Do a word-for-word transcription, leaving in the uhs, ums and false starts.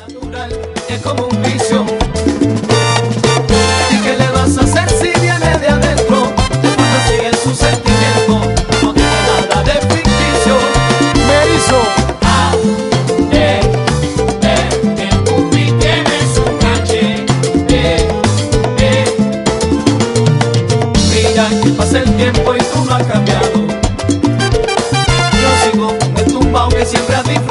Natural, es como un vicio. ¿Y qué le vas a hacer si viene de adentro? De fondo sigue su sentimiento, no tiene nada de ficticio. Me hizo A, E, E, el Pupi tiene su caché. E, E, mira que pasa el tiempo y tú no has cambiado. Yo sigo con el tumbao que siempre has disfrutado.